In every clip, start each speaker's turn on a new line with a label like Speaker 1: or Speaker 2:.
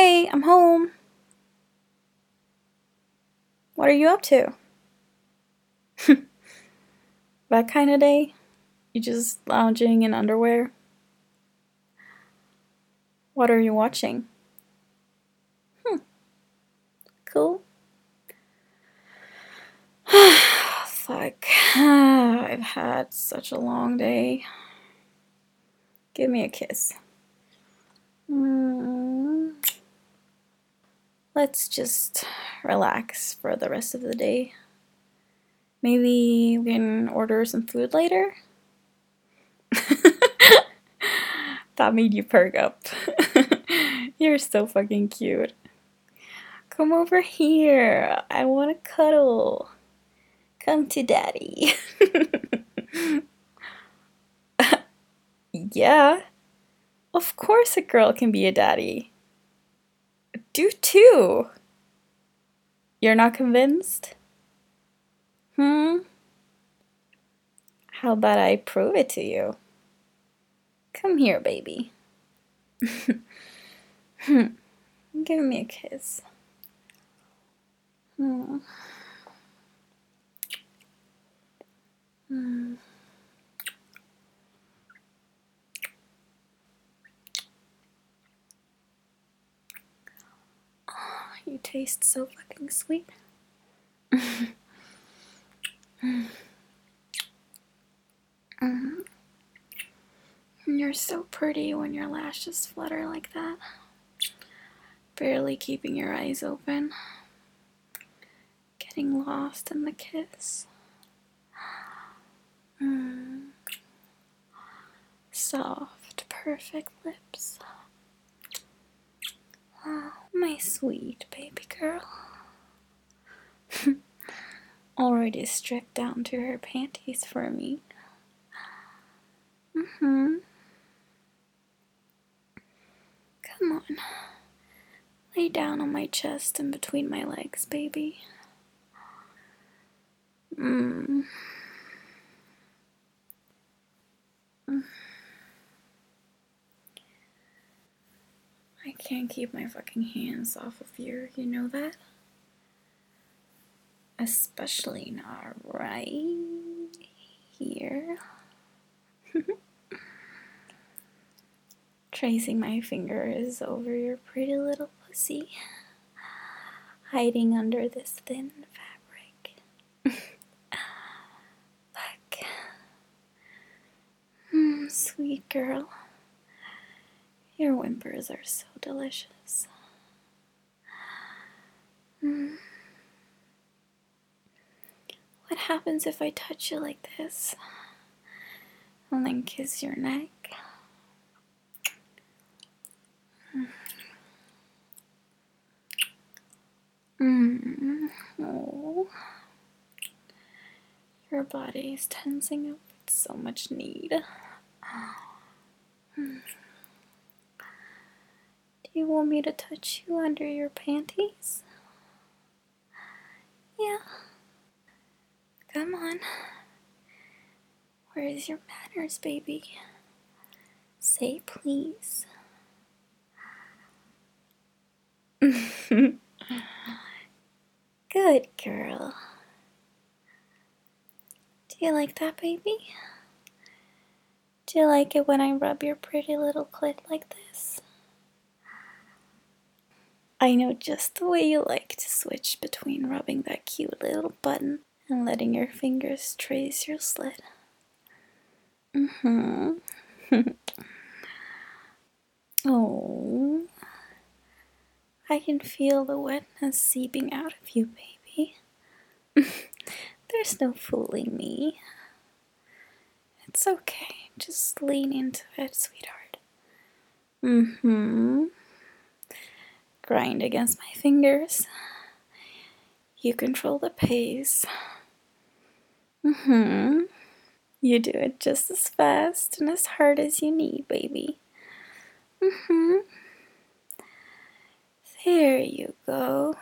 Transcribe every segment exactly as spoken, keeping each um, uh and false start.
Speaker 1: Hey, I'm home. What are you up to? That kind of day? You just lounging in underwear? What are you watching? Hmm, cool. Fuck. I've had such a long day. Give me a kiss. Mm. Let's just relax for the rest of the day. Maybe we can order some food later? That made you perk up. You're so fucking cute. Come over here. I want to cuddle. Come to daddy. Yeah, of course a girl can be a daddy. Do too. You're not convinced? Hmm? How about I prove it to you? Come here, baby. Give me a kiss. Hmm. Hmm. Oh, you taste so fucking sweet. You're so pretty when your lashes flutter like that. Barely keeping your eyes open. Getting lost in the kiss. Mm. Soft, perfect lips. Oh, my sweet baby girl. Already stripped down to her panties for me. Mm-hmm. Come on. Lay down on my chest and between my legs, baby. Mmm. I can't keep my fucking hands off of you, you know that? Especially not right here. Tracing my fingers over your pretty little pussy, hiding under this thin fabric. Look. Mm, sweet girl. Your whimpers are so delicious. Mm. What happens if I touch you like this? And then kiss your neck? Mm. Oh. Your body is tensing up with so much need. Do you want me to touch you under your panties? Yeah. Come on. Where's your manners, baby? Say please. Good girl. Do you like that, baby? Do you like it when I rub your pretty little clit like this? I know just the way you like to switch between rubbing that cute little button and letting your fingers trace your slit. Mm-hmm. Oh, I can feel the wetness seeping out of you, baby. There's no fooling me. It's okay. Just lean into it, sweetheart. Mm-hmm. Grind against my fingers. You control the pace. Mm-hmm. You do it just as fast and as hard as you need, baby. Mm-hmm. There you go.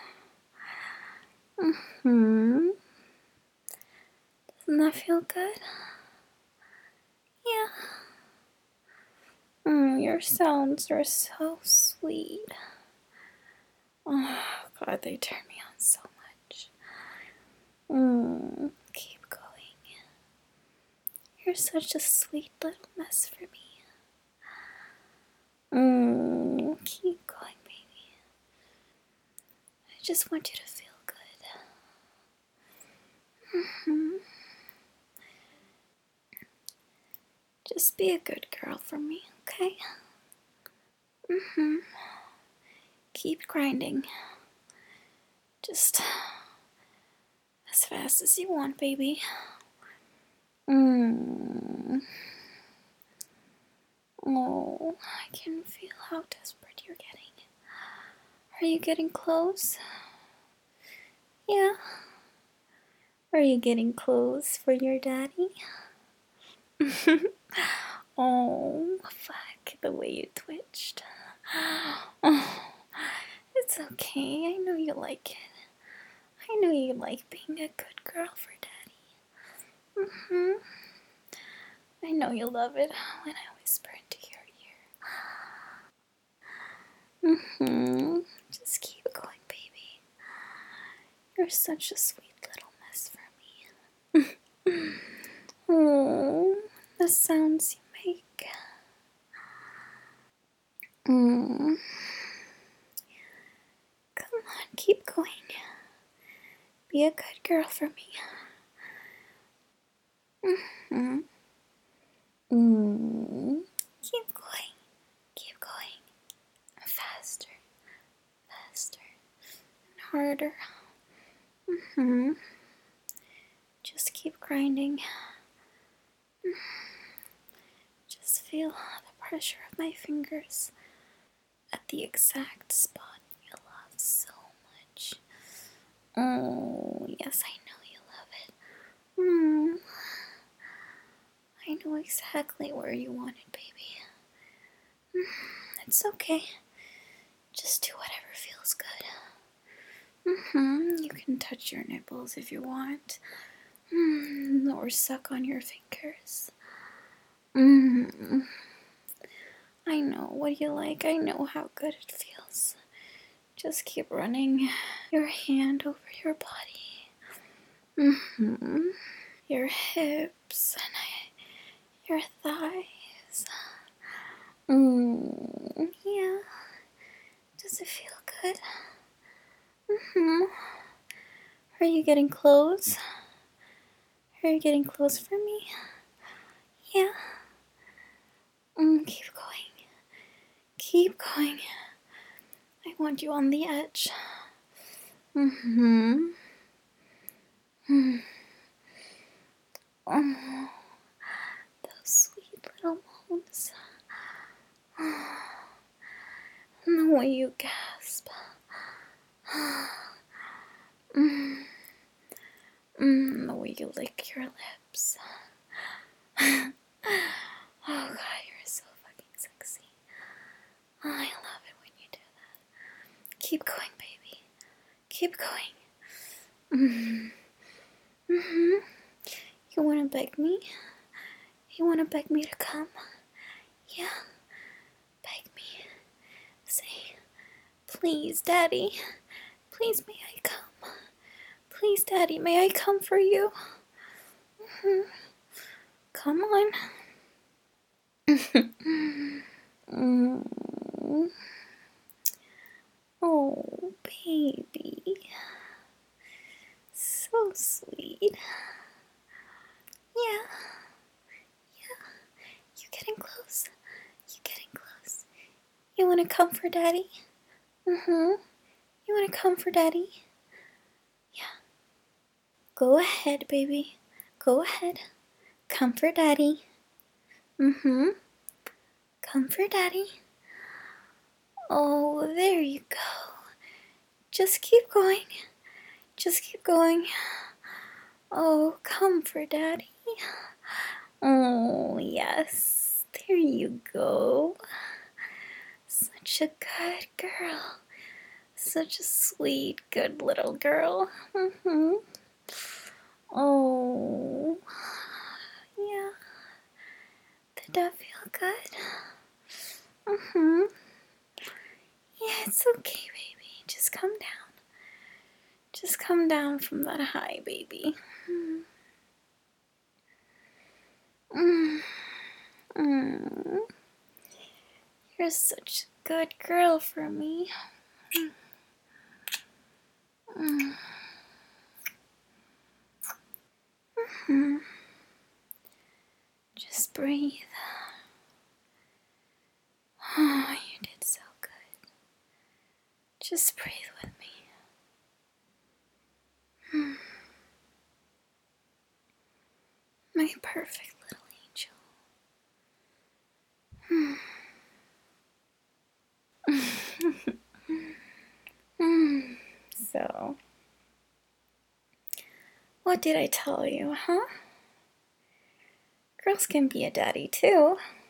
Speaker 1: Mm-hmm. Doesn't that feel good? Yeah. Mm, your sounds are so sweet. Oh, God, they turn me on so much. Mm, keep going. You're such a sweet little mess for me. Mm, keep going, baby. I just want you to feel good. Mm-hmm. Just be a good girl for me, okay? Mm-hmm. Keep grinding. Just as fast as you want, baby. Mm. Oh, I can feel how desperate you're getting. Are you getting close? Yeah. Are you getting close for your daddy? Oh, fuck, the way you twitched. Oh, it's okay. I know you like it. I know you like being a good girl for daddy. Mm-hmm. I know you love it when I whisper into your ear. Mm-hmm. Just keep going, baby. You're such a sweet little mess for me. Oh, the sounds you make. Mm. Come on, keep going. Be a good girl for me. Mm-hmm. Mm. Keep going. Keep going. Faster. Faster. And harder. Mm-hmm. Just keep grinding. Just feel the pressure of my fingers at the exact spot you love so much. Oh, yes, I know you love it. Mm. I know exactly where you want it, baby. Mm. It's okay. Just do whatever feels good. Mm-hmm. You can touch your nipples if you want. Mm. Or suck on your fingers. Mm. I know what you like. I know how good it feels. Just keep running your hand over your body. Mm-hmm. Your hips and your thighs. Mm, yeah. Does it feel good? Mm-hmm. Are you getting close? Are you getting close for me? Yeah. Mm, keep going. Keep going. I want you on the edge. Mm-hmm. Mm. Oh, those sweet little moans. And the way you gasp. Mm. Mm, the way you lick your lips. Oh God, you're so fucking sexy. Oh, I love it when you do that. Keep going, baby. Keep going. Mm-hmm. Mm-hmm. You wanna beg me? You wanna beg me to come? Yeah. Beg me. Say, please, Daddy. Please, may I come? Please, Daddy, may I come for you? Mm-hmm. Come on. Mm. Oh, baby. So sweet. Yeah. Yeah. You getting close. You getting close. You wanna come for Daddy? Mm-hmm. You wanna come for Daddy? Yeah. Go ahead, baby. Go ahead. Come for Daddy. Mm-hmm. Come for Daddy. Oh, there you go. Just keep going. Just keep going. Oh, come for Daddy. Oh, yes. There you go. Such a good girl. Such a sweet, good little girl. Mm-hmm. Oh, yeah. Did that feel good? Mm-hmm. Yeah, it's okay, baby. just come down. Just come down from that high, baby. Mm. Mm. You're such a good girl for me. Mm. Mm. Just breathe. Oh, you did so good. Just breathe with me. Mm. My perfect little angel. Mm. So, what did I tell you, huh? Girls can be a daddy too.